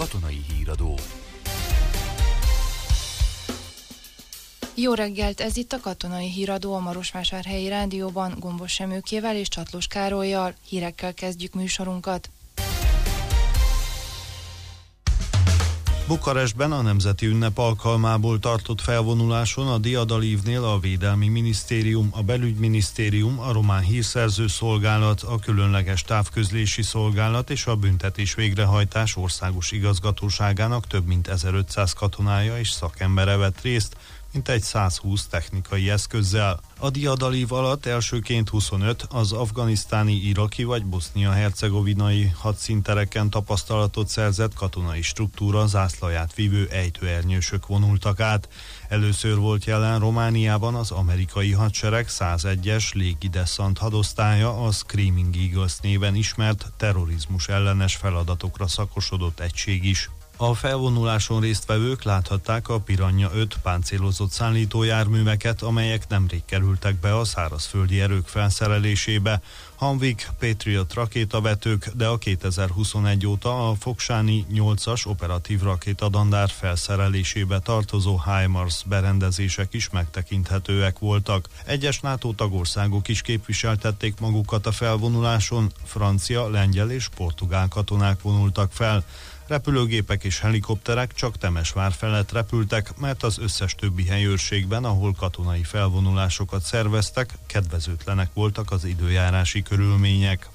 katonai híradó. Jó reggelt, ez itt a katonai híradó a Marosvásárhelyi Rádióban Gombos Semőkével és Csatlós Károllyal. Hírekkel kezdjük műsorunkat. Bukarestben a nemzeti ünnep alkalmából tartott felvonuláson a Diadalívnél a Védelmi Minisztérium, a Belügyminisztérium, a Román Hírszerző Szolgálat, a Különleges Távközlési Szolgálat és a Büntetés Végrehajtás Országos Igazgatóságának több mint 1500 katonája és szakembere vett részt, mintegy 120 technikai eszközzel. A Diadalív alatt elsőként 25 az afganisztáni, iraki vagy bosznia-hercegovinai hadszíntereken tapasztalatot szerzett katonai struktúra zászlaját vívő ejtőernyősök vonultak át. Először volt jelen Romániában az amerikai hadsereg 101-es légideszant hadosztálya, a Screaming Eagles néven ismert terrorizmus ellenes feladatokra szakosodott egység is. A felvonuláson résztvevők láthatták a Piranha 5 páncélozott szállítójárműveket, amelyek nemrég kerültek be a szárazföldi erők felszerelésébe. Hamvik, Patriot rakétavetők, de a 2021 óta a Foksáni 8-as operatív rakétadandár felszerelésébe tartozó HIMARS berendezések is megtekinthetőek voltak. Egyes NATO tagországok is képviseltették magukat a felvonuláson, francia, lengyel és portugál katonák vonultak fel. Repülőgépek és helikopterek csak Temesvár felett repültek, mert az összes többi helyőrségben, ahol katonai felvonulásokat szerveztek, kedvezőtlenek voltak az időjárási körülmények.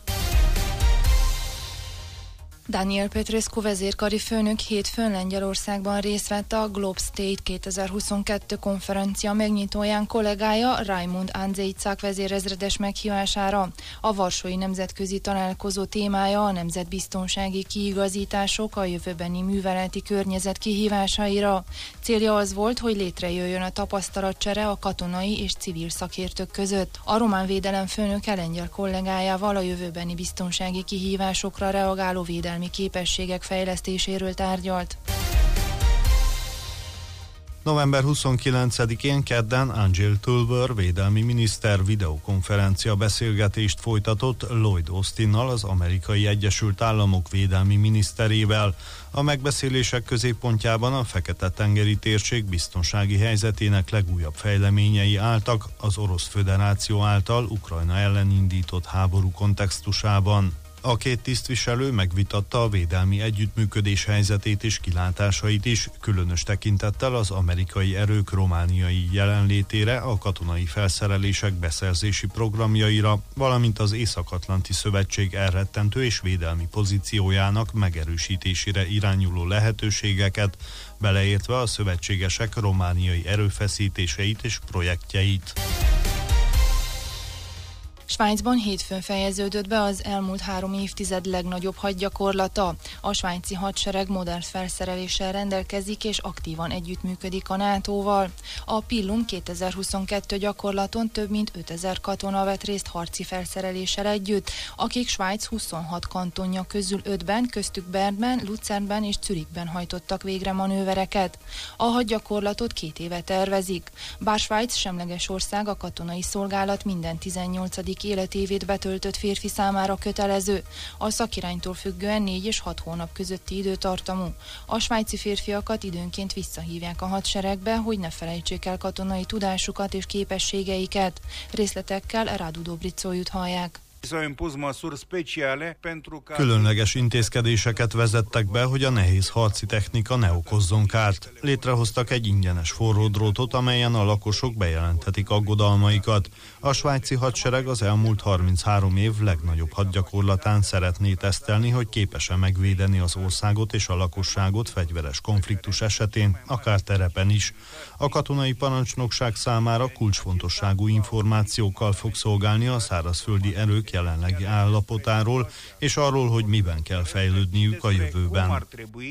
Daniel Petrescu vezérkari főnök hétfőn Lengyelországban részt vett a Globe State 2022 konferencia megnyitóján kollégája Raimund Andzejczak vezérezredes meghívására. A Varsói Nemzetközi Találkozó témája a nemzetbiztonsági kiigazítások a jövőbeni műveleti környezet kihívásaira. Célja az volt, hogy létrejöjjön a tapasztalatcsere a katonai és civil szakértők között. A román védelem főnöke lengyel kollégájával a jövőbeni biztonsági kihívásokra reagáló védelmi képességek fejlesztéséről tárgyalt. November 29-én kedden Angel Tulver védelmi miniszter videokonferencia beszélgetést folytatott Lloyd Austininnal, az Amerikai Egyesült Államok védelmi miniszterével. A megbeszélések középpontjában a Fekete-tengeri térség biztonsági helyzetének legújabb fejleményei álltak az Orosz Föderáció által Ukrajna ellen indított háború kontextusában. A két tisztviselő megvitatta a védelmi együttműködés helyzetét és kilátásait is, különös tekintettel az amerikai erők romániai jelenlétére, a katonai felszerelések beszerzési programjaira, valamint az Észak-Atlanti Szövetség elrettentő és védelmi pozíciójának megerősítésére irányuló lehetőségeket, beleértve a szövetségesek romániai erőfeszítéseit és projektjeit. Svájcban hétfőn fejeződött be az elmúlt 3 évtized legnagyobb hadgyakorlata. A svájci hadsereg modern felszereléssel rendelkezik és aktívan együttműködik a NATO-val. A Pillum 2022 gyakorlaton több mint 5000 katona vett részt harci felszereléssel együtt, akik Svájc 26 kantonja közül 5-ben, köztük Bernben, Luzernben és Zürichben hajtottak végre manővereket. A hadgyakorlatot 2 éve tervezik. Bár Svájc semleges ország, a katonai szolgálat minden 18. életévét betöltött férfi számára kötelező. A szakiránytól függően 4 és 6 hónap közötti időtartamú. A svájci férfiakat időnként visszahívják a hadseregbe, hogy ne felejtsék el katonai tudásukat és képességeiket. Részletekkel Radu Dobricójút hallják. Különleges intézkedéseket vezettek be, hogy a nehéz harci technika ne okozzon kárt. Létrehoztak egy ingyenes forródrótot, amelyen a lakosok bejelenthetik aggodalmaikat. A svájci hadsereg az elmúlt 33 év legnagyobb hadgyakorlatán szeretné tesztelni, hogy képes-e megvédeni az országot és a lakosságot fegyveres konfliktus esetén, akár terepen is. A katonai parancsnokság számára kulcsfontosságú információkkal fog szolgálni a szárazföldi erők jelenlegi állapotáról, és arról, hogy miben kell fejlődniük a jövőben.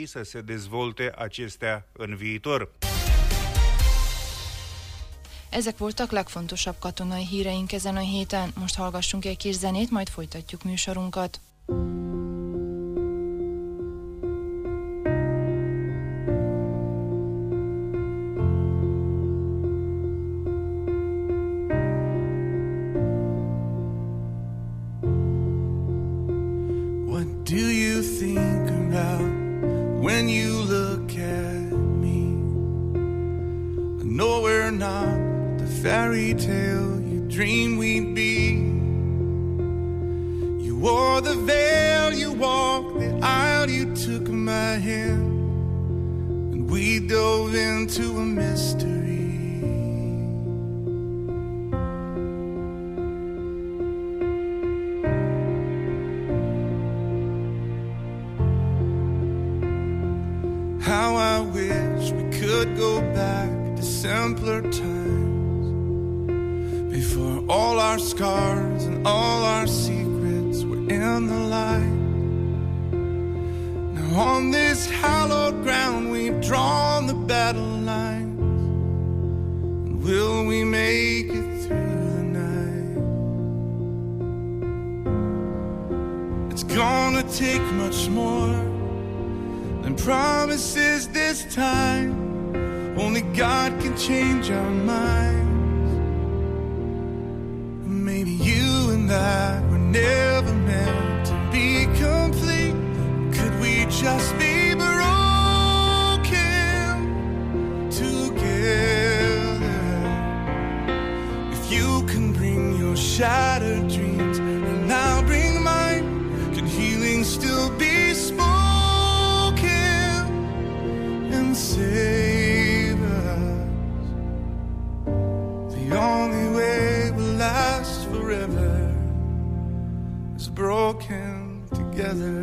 Ezek voltak legfontosabb katonai híreink ezen a héten. Most hallgassunk egy kis zenét, majd folytatjuk műsorunkat. Do you think about when you look at me. I know we're not the fairy tale you dreamed we'd be. You wore the veil, you walked the aisle, you took my hand, and we dove into a mystery. How I wish we could go back to simpler times, before all our scars and all our secrets were in the light. Now on this hallowed ground we've drawn the battle lines, and will we make it through the night? It's gonna take much more than promises this time. Only God can change our minds. Maybe you and I were never meant to be complete. Could we just be broken together? If you can bring your shattered dreams and I'll bring mine, can healing still be spoken and save us? The only way we'll last forever is broken together.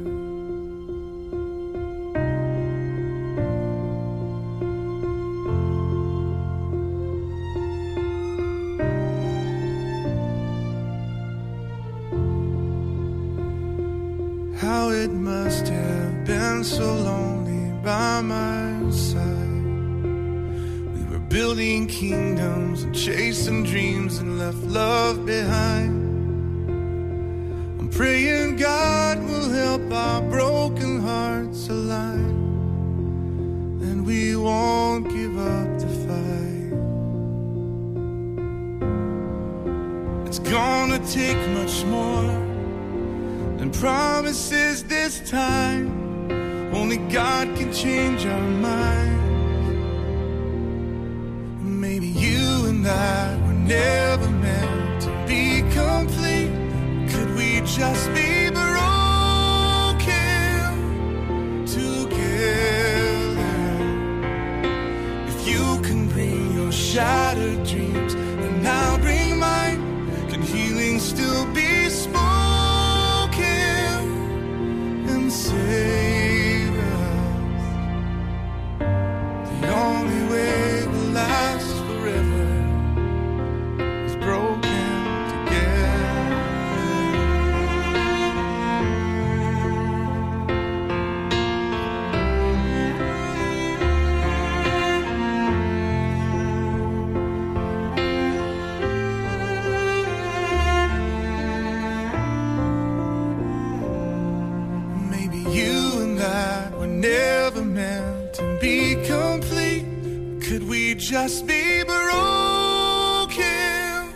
How it must have been so lonely by my side. We were building kingdoms and chasing dreams and left love behind. I'm praying God will help our broken hearts align, and we won't give up the fight. It's gonna take much more than promises this time. Only God can change our minds. Maybe you and I were never meant to be complete. Could we just be broken together? If you can bring your shattered dreams and I'll bring mine, can healing still be spoken and save us? The only way we'll last forever is broken together. Maybe you and I were never meant to be complete. Could we just be broken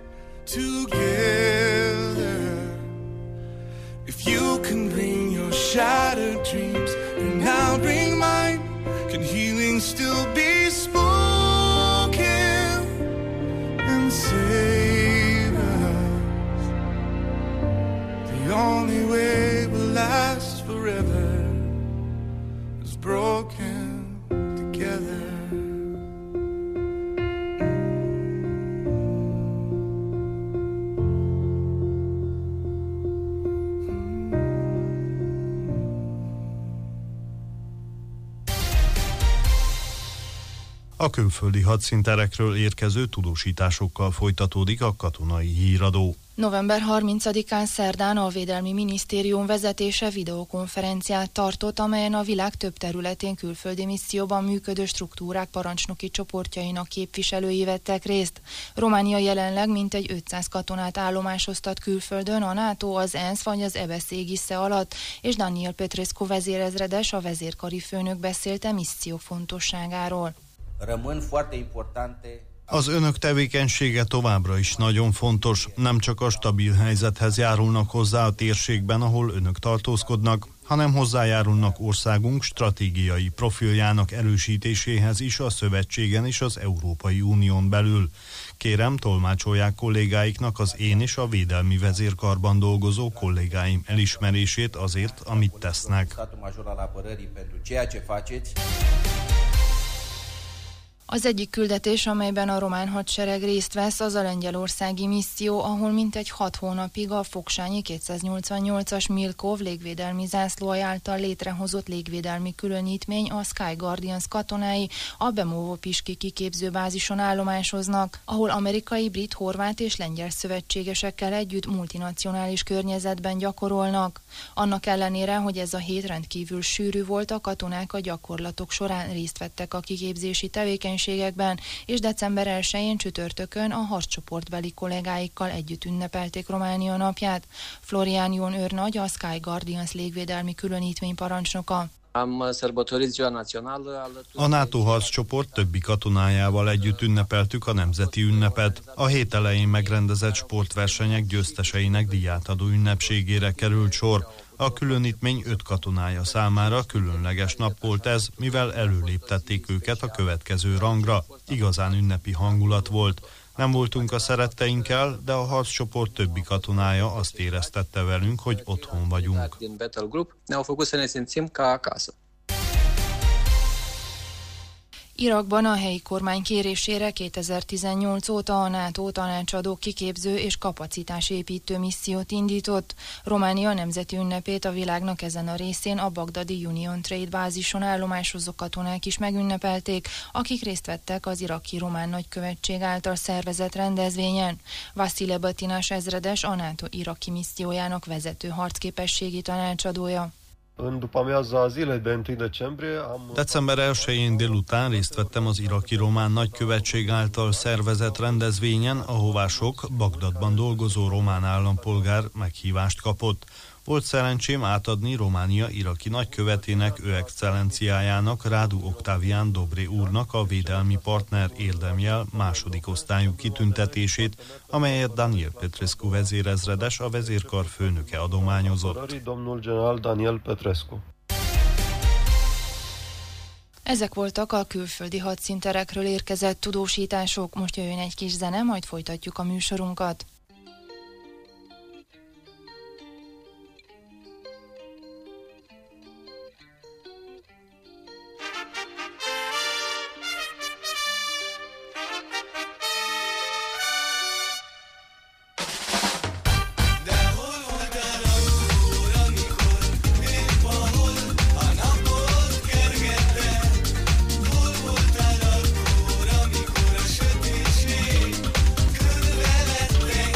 together? If you can bring your shattered dreams and I'll bring mine, can healing still be spoken and save us? The only way we'll last forever is broken together. A külföldi hadszínterekről érkező tudósításokkal folytatódik a katonai híradó. November 30-án szerdán a Védelmi Minisztérium vezetése videokonferenciát tartott, amelyen a világ több területén külföldi misszióban működő struktúrák parancsnoki csoportjainak képviselői vettek részt. Románia jelenleg mintegy 500 katonát állomásoztat külföldön, a NATO, az ENSZ vagy az EBESZ égisze alatt, és Daniel Petrescu vezérezredes, a vezérkari főnök beszélt a misszió fontosságáról. Az önök tevékenysége továbbra is nagyon fontos, nem csak a stabil helyzethez járulnak hozzá a térségben, ahol önök tartózkodnak, hanem hozzájárulnak országunk stratégiai profiljának erősítéséhez is a szövetségen és az Európai Unión belül. Kérem, tolmácsolják kollégáiknak az én és a védelmi vezérkarban dolgozó kollégáim elismerését azért, amit tesznek. Az egyik küldetés, amelyben a román hadsereg részt vesz, az a lengyelországi misszió, ahol mintegy 6 hónapig a Foksányi 288-as Milkov légvédelmi zászlóalj által létrehozott légvédelmi különítmény, a Sky Guardians katonái a Bemovo-Piski kiképzőbázison állomásoznak, ahol amerikai, brit, horvát és lengyel szövetségesekkel együtt multinacionális környezetben gyakorolnak. Annak ellenére, hogy ez a hét rendkívül sűrű volt, a katonák a gyakorlatok során részt vettek a kiképzési tevékenységekben, és december 1-én csütörtökön a harccsoportbeli kollégáikkal együtt ünnepelték Románia napját. Florian Ion őrnagy, a Sky Guardians légvédelmi különítmény parancsnoka. A NATO harccsoport többi katonájával együtt ünnepeltük a nemzeti ünnepet. A hét elején megrendezett sportversenyek győzteseinek díjátadó ünnepségére került sor. A különítmény 5 katonája számára különleges nap volt ez, mivel előléptették őket a következő rangra. Igazán ünnepi hangulat volt. Nem voltunk a szeretteinkkel, de a harccsoport többi katonája azt éreztette velünk, hogy otthon vagyunk. Irakban a helyi kormány kérésére 2018 óta a NATO tanácsadó kiképző és kapacitásépítő missziót indított. Románia nemzeti ünnepét a világnak ezen a részén a bagdadi Union Trade bázison állomásozó katonák is megünnepelték, akik részt vettek az iraki román nagykövetség által szervezett rendezvényen. Vassile Batinás ezredes, a NATO iraki missziójának vezető harcképességi tanácsadója. December 1-én délután részt vettem az iraki román nagykövetség által szervezett rendezvényen, ahová sok Bagdadban dolgozó román állampolgár meghívást kapott. Volt szerencsém átadni Románia iraki nagykövetének, ő excellenciájának, Rádu Oktávián Dobré úrnak a védelmi partner érdemjel második osztályú kitüntetését, amelyet Daniel Petrescu vezérezredes, a vezérkar főnöke adományozott. Ezek voltak a külföldi hadszínterekről érkezett tudósítások. Most jöjjön egy kis zene, majd folytatjuk a műsorunkat. Körülöttem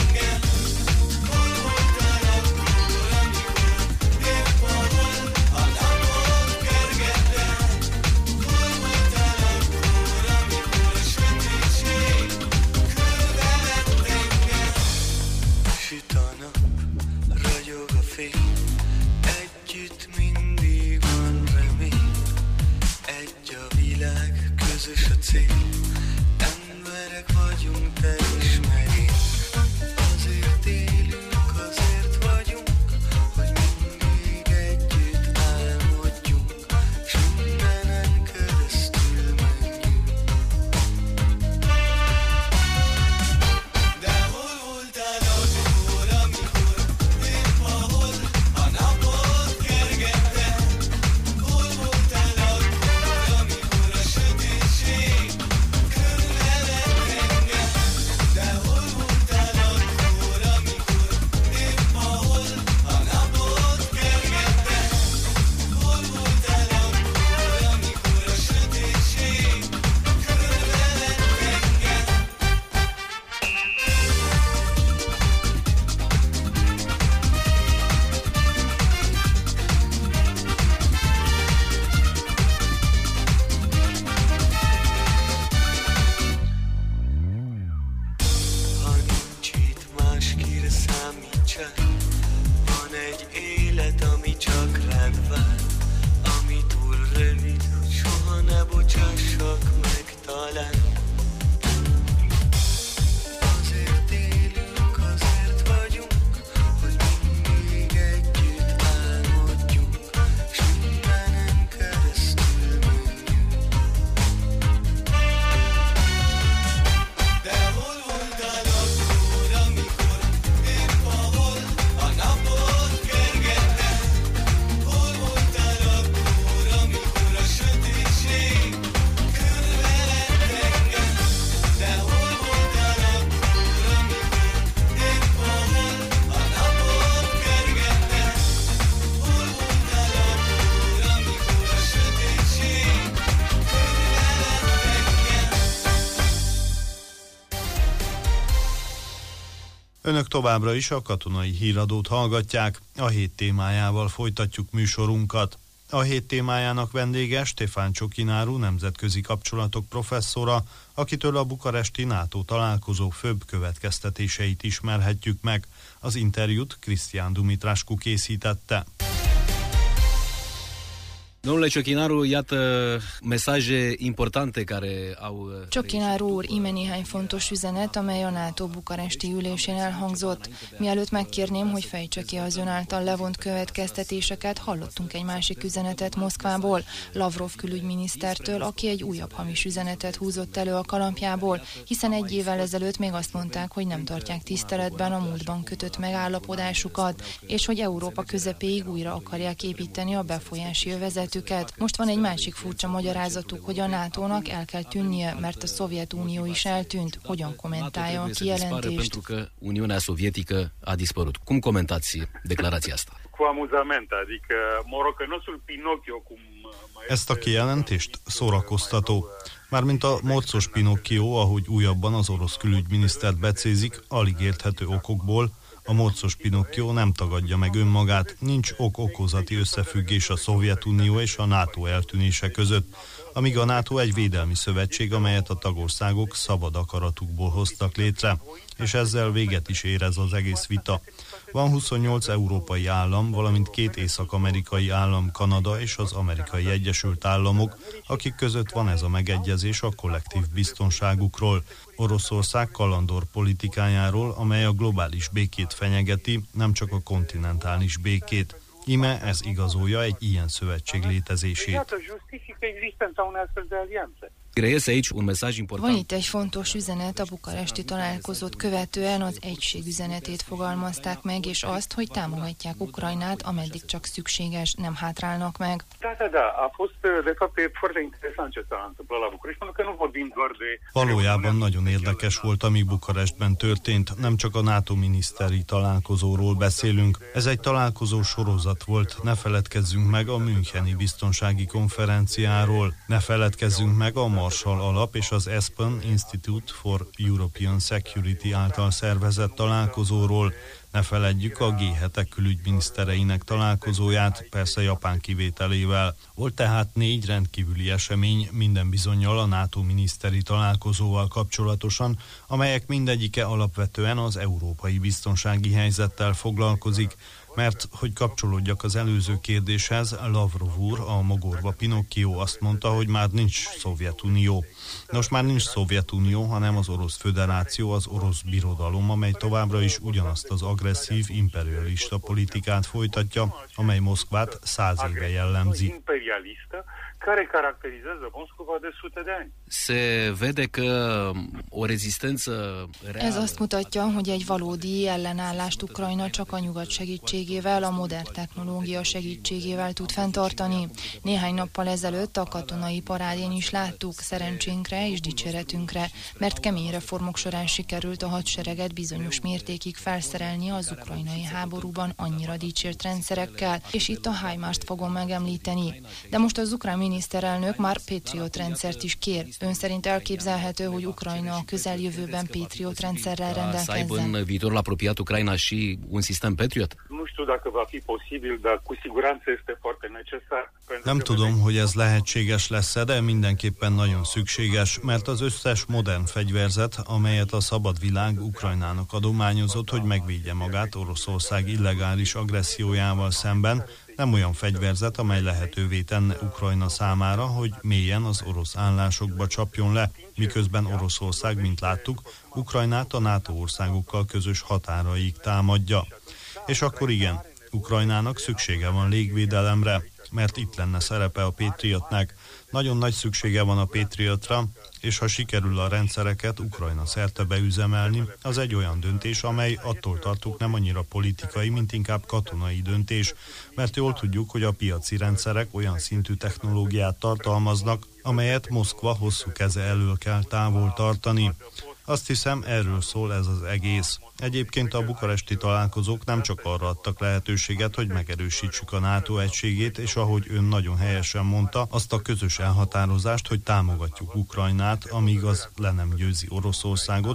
Önök továbbra is a Katonai Híradót hallgatják, a hét témájával folytatjuk műsorunkat. A hét témájának vendége Stefan Csokináru, nemzetközi kapcsolatok professzora, akitől a bukaresti NATO találkozó főbb következtetéseit ismerhetjük meg. Az interjút Cristian Dumitrașcu készítette. Domnule Csokináru, iată mesaje importante care au... Csokináru úr, íme néhány fontos üzenet, amely a NATO bukaresti ülésén elhangzott. Mielőtt megkérném, hogy fejtse ki az ön által levont következtetéseket, hallottunk egy másik üzenetet Moszkvából, Lavrov külügyminisztertől, aki egy újabb hamis üzenetet húzott elő a kalapjából, hiszen egy évvel ezelőtt még azt mondták, hogy nem tartják tiszteletben a múltban kötött megállapodásukat, és hogy Európa közepéig újra akarják építeni a befolyási övezetüket. Most van egy másik furcsa magyarázatuk, hogy a NATO-nak el kell tűnnie, mert a Szovjetunió is eltűnt. Hogyan kommentálja a kijelentést? Pentru că Uniunea Sovietică a dispărut. Cum comentați declarația asta? Cu amuzament, adică morocănosul Pinocchio, cum... Ezt a kijelentést szórakoztató. Mármint a morcos Pinocchio, ahogy újabban az orosz külügyminisztert becézik, alig érthető okokból. A morcos Pinocchio nem tagadja meg önmagát, nincs ok-okozati összefüggés a Szovjetunió és a NATO eltűnése között, amíg a NATO egy védelmi szövetség, amelyet a tagországok szabad akaratukból hoztak létre, és ezzel véget is ér ez az egész vita. Van 28 európai állam, valamint 2 észak-amerikai állam, Kanada és az Amerikai Egyesült Államok, akik között van ez a megegyezés a kollektív biztonságukról. Oroszország kalandor politikájáról, amely a globális békét fenyegeti, nem csak a kontinentális békét. Íme ez igazolja egy ilyen szövetség létezését. Van itt egy fontos üzenet, a bukaresti találkozót követően az egység üzenetét fogalmazták meg, és azt, hogy támogatják Ukrajnát, ameddig csak szükséges, nem hátrálnak meg. Valójában nagyon érdekes volt, ami Bukarestben történt, nem csak a NATO miniszteri találkozóról beszélünk. Ez egy találkozó sorozat volt, ne feledkezzünk meg a Müncheni biztonsági konferenciáról, ne feledkezzünk meg a Marshall Alap és az Aspen Institute for European Security által szervezett találkozóról. Ne feledjük a G7-ek külügyminisztereinek találkozóját, persze Japán kivételével. Volt tehát 4 rendkívüli esemény, minden bizonnyal a NATO miniszteri találkozóval kapcsolatosan, amelyek mindegyike alapvetően az európai biztonsági helyzettel foglalkozik. Mert, hogy kapcsolódjak az előző kérdéshez, Lavrov úr, a mogorva Pinocchio azt mondta, hogy már nincs Szovjetunió. Nos, már nincs Szovjetunió, hanem az Orosz Föderáció, az orosz birodalom, amely továbbra is ugyanazt az agresszív, imperialista politikát folytatja, amely Moszkvát 100 éve jellemzi. Care caracterizează Moscova de sute de ani. Se vede că o rezistență reală. Ez azt mutatja, hogy egy valódi ellenállást Ukrajna csak a nyugat segítségével, a modern technológia segítségével tud fenntartani. Néhány nappal ezelőtt a katonai parádén is láttuk, szerencsénkre és dicséretünkre, mert kemény reformok során sikerült a hadsereget bizonyos mértékig felszerelni az ukrajnai háborúban annyira dicsért rendszerekkel, és itt a HIMARS-t fogom megemlíteni. De most az ukrán miniszterelnök már Patriot rendszert is kér. Ön szerint elképzelhető, hogy Ukrajna a közeljövőben Patriot rendszerrel rendelkezzen? Să aibă în viitorul apropiat Ucraina și un sistem Patriot? Nu știu dacă va fi posibil, dar cu siguranță este foarte necesar. Nem tudom, hogy ez lehetséges lesz-e, de mindenképpen nagyon szükséges, mert az összes modern fegyverzet, amelyet a szabad világ Ukrajnának adományozott, hogy megvédje magát Oroszország illegális agressziójával szemben, nem olyan fegyverzet, amely lehetővé tenne Ukrajna számára, hogy mélyen az orosz állásokba csapjon le, miközben Oroszország, mint láttuk, Ukrajnát a NATO országokkal közös határaig támadja. És akkor igen, Ukrajnának szüksége van légvédelemre, mert itt lenne szerepe a Patriotnek. Nagyon nagy szüksége van a Patriotra, és ha sikerül a rendszereket Ukrajna szerte beüzemelni, az egy olyan döntés, amely attól tartok nem annyira politikai, mint inkább katonai döntés, mert jól tudjuk, hogy a piaci rendszerek olyan szintű technológiát tartalmaznak, amelyet Moszkva hosszú keze elől kell távol tartani. Azt hiszem, erről szól ez az egész. Egyébként a bukaresti találkozók nem csak arra adtak lehetőséget, hogy megerősítsük a NATO egységét, és ahogy ön nagyon helyesen mondta, azt a közös elhatározást, hogy támogatjuk Ukrajnát, amíg az le nem győzi Oroszországot,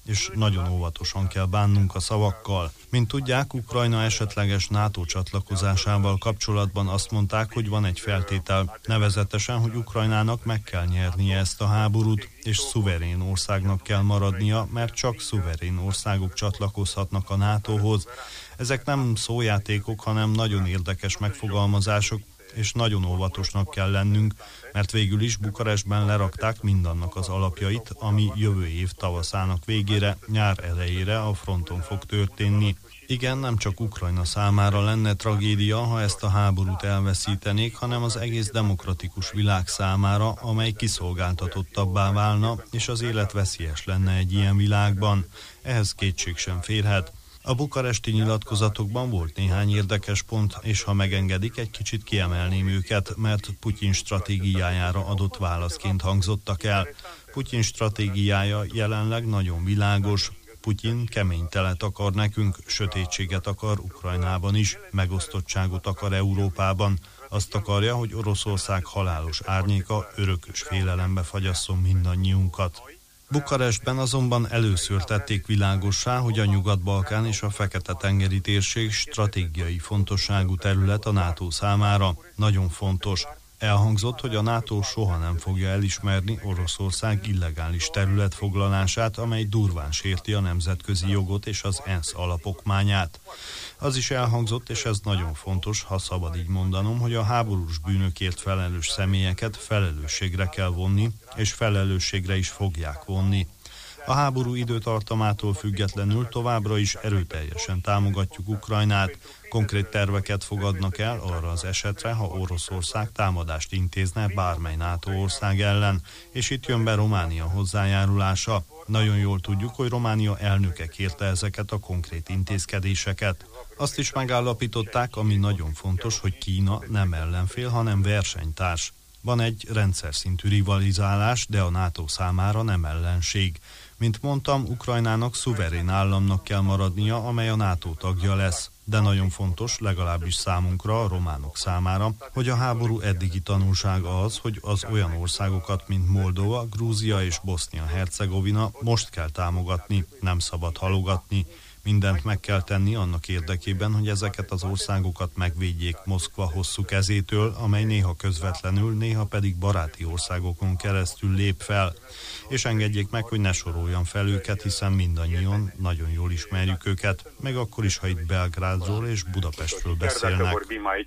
és nagyon óvatosan kell bánnunk a szavakkal. Mint tudják, Ukrajna esetleges NATO csatlakozásával kapcsolatban azt mondták, hogy van egy feltétel, nevezetesen, hogy Ukrajnának meg kell nyernie ezt a háborút, és szuverén országnak kell maradnia, mert csak szuverén országok csatlakozhatnak a NATO-hoz. Ezek nem szójátékok, hanem nagyon érdekes megfogalmazások, és nagyon óvatosnak kell lennünk, mert végül is Bukarestben lerakták mindannak az alapjait, ami jövő év tavaszának végére, nyár elejére a fronton fog történni. Igen, nem csak Ukrajna számára lenne tragédia, ha ezt a háborút elveszítenék, hanem az egész demokratikus világ számára, amely kiszolgáltatottabbá válna, és az élet veszélyes lenne egy ilyen világban. Ehhez kétség sem férhet. A bukaresti nyilatkozatokban volt néhány érdekes pont, és ha megengedik, egy kicsit kiemelném őket, mert Putyin stratégiájára adott válaszként hangzottak el. Putyin stratégiája jelenleg nagyon világos. Putyin kemény telet akar nekünk, sötétséget akar Ukrajnában is, megosztottságot akar Európában. Azt akarja, hogy Oroszország halálos árnyéka örökös félelembe fagyasszon mindannyiunkat. Bukarestben azonban először tették világossá, hogy a Nyugat-Balkán és a Fekete-tengeri térség stratégiai fontosságú terület a NATO számára. Nagyon fontos. Elhangzott, hogy a NATO soha nem fogja elismerni Oroszország illegális területfoglalását, amely durván sérti a nemzetközi jogot és az ENSZ alapokmányát. Az is elhangzott, és ez nagyon fontos, ha szabad így mondanom, hogy a háborús bűnökért felelős személyeket felelősségre kell vonni, és felelősségre is fogják vonni. A háború időtartamától függetlenül továbbra is erőteljesen támogatjuk Ukrajnát. Konkrét terveket fogadnak el arra az esetre, ha Oroszország támadást intézne bármely NATO ország ellen, és itt jön be Románia hozzájárulása. Nagyon jól tudjuk, hogy Románia elnöke kérte ezeket a konkrét intézkedéseket. Azt is megállapították, ami nagyon fontos, hogy Kína nem ellenfél, hanem versenytárs. Van egy rendszer szintű rivalizálás, de a NATO számára nem ellenség. Mint mondtam, Ukrajnának szuverén államnak kell maradnia, amely a NATO tagja lesz. De nagyon fontos, legalábbis számunkra, a románok számára, hogy a háború eddigi tanulsága az, hogy az olyan országokat, mint Moldova, Grúzia és Bosznia-Hercegovina most kell támogatni, nem szabad halogatni. Mindent meg kell tenni annak érdekében, hogy ezeket az országokat megvédjék Moszkva hosszú kezétől, amely néha közvetlenül, néha pedig baráti országokon keresztül lép fel. És engedjék meg, hogy ne soroljam fel őket, hiszen mindannyian nagyon jól ismerjük őket, meg akkor is, ha itt Belgrádról és Budapestről beszélnek.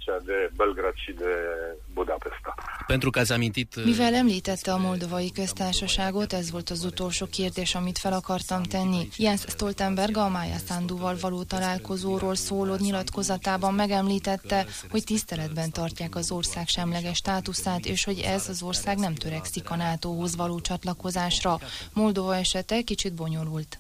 Pentru că ați amintit... Mivel említette a Moldovai Köztársaságot, ez volt az utolsó kérdés, amit fel akartam tenni. Jens Stoltenberg a Maja Sanduval való találkozóról szóló nyilatkozatában megemlítette, hogy tiszteletben tartják az ország semleges státuszát, és hogy ez az ország nem törekszik a NATO-hoz való csatlakozásra. Moldova esete kicsit bonyolult.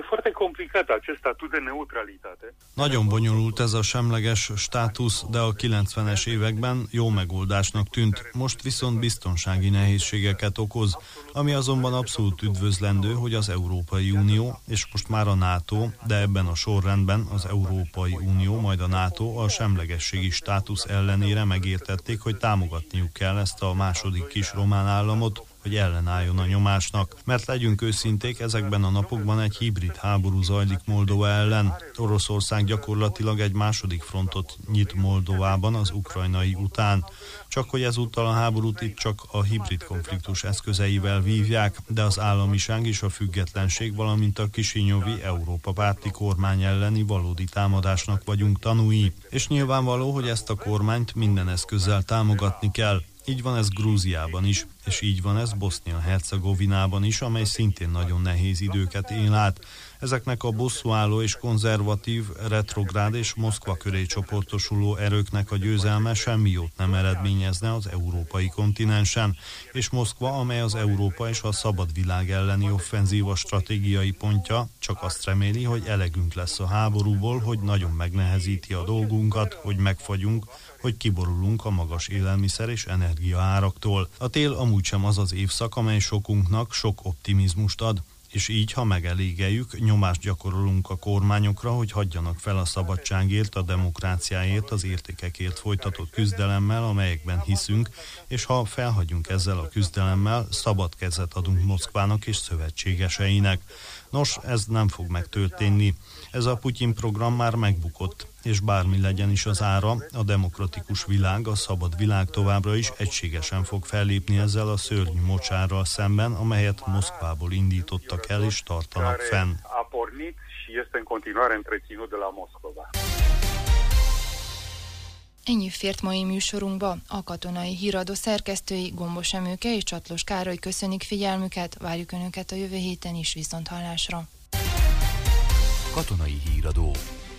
Nagyon bonyolult ez a semleges státusz, de a 90-es években jó megoldásnak tűnt. Most viszont biztonsági nehézségeket okoz, ami azonban abszolút üdvözlendő, hogy az Európai Unió, és most már a NATO, de ebben a sorrendben az Európai Unió, majd a NATO a semlegességi státusz ellenére megértették, hogy támogatniuk kell ezt a második kis román államot, hogy ellenálljon a nyomásnak. Mert legyünk őszinték, ezekben a napokban egy hibrid háború zajlik Moldova ellen. Oroszország gyakorlatilag egy második frontot nyit Moldovában az ukrajnai után. Csak hogy ezúttal a háborút itt csak a hibrid konfliktus eszközeivel vívják, de az államiság és a függetlenség, valamint a kisinyovi Európa párti kormány elleni valódi támadásnak vagyunk tanúi. És nyilvánvaló, hogy ezt a kormányt minden eszközzel támogatni kell. Így van ez Grúziában is, és így van ez Bosznia-Hercegovinában is, amely szintén nagyon nehéz időket él át. Ezeknek a bosszúálló és konzervatív, retrográd és Moszkva köré csoportosuló erőknek a győzelme semmi jót nem eredményezne az európai kontinensen, és Moszkva, amely az Európa és a szabad világ elleni offenzíva stratégiai pontja, csak azt reméli, hogy elegünk lesz a háborúból, hogy nagyon megnehezíti a dolgunkat, hogy megfagyunk, hogy kiborulunk a magas élelmiszer és energiaáraktól. A tél amúgy sem az az évszak, amely sokunknak sok optimizmust ad, és így, ha megelégeljük, nyomást gyakorolunk a kormányokra, hogy hagyjanak fel a szabadságért, a demokráciáért, az értékekért folytatott küzdelemmel, amelyekben hiszünk, és ha felhagyunk ezzel a küzdelemmel, szabad kezet adunk Moszkvának és szövetségeseinek. Nos, ez nem fog megtörténni. Ez a Putyin program már megbukott, és bármi legyen is az ára, a demokratikus világ, a szabad világ továbbra is egységesen fog fellépni ezzel a szörnyű mocsárral szemben, amelyet Moszkvából indítottak el és tartanak fenn. Ennyi fért mai műsorunkba. A Katonai Híradó szerkesztői Gombos Emőke és Csatlos Károly köszönik figyelmüket, várjuk Önöket a jövő héten is, viszonthallásra. Katonai Híradó.